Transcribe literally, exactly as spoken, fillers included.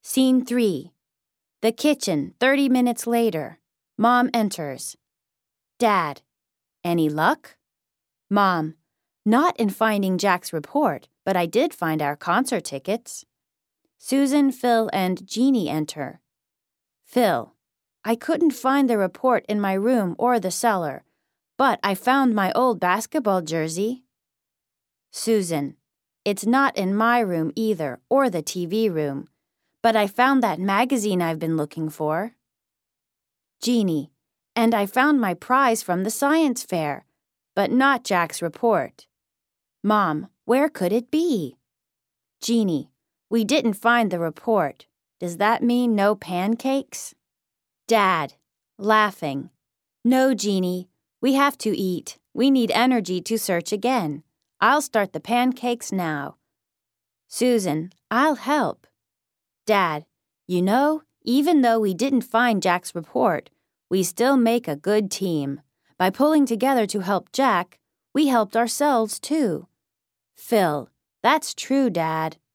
Scene three. The kitchen, thirty minutes later. Mom enters. Dad, any luck? Mom, not in finding Jack's report, but I did find our concert tickets. Susan, Phil, and Jeannie enter. Phil, I couldn't find the report in my room or the cellar, but I found my old basketball jersey. Susan, it's not in my room either, or the T V room, but I found that magazine I've been looking for. Jeannie, and I found my prize from the science fair, but not Jack's report. Mom, where could it be? Jeannie, we didn't find the report. Does that mean no pancakes? Dad, laughing. No, Jeannie, we have to eat. We need energy to search again. I'll start the pancakes now. Susan, I'll help. Dad, you know, even though we didn't find Jack's report, we still make a good team. By pulling together to help Jack, we helped ourselves too. Phil, that's true, Dad.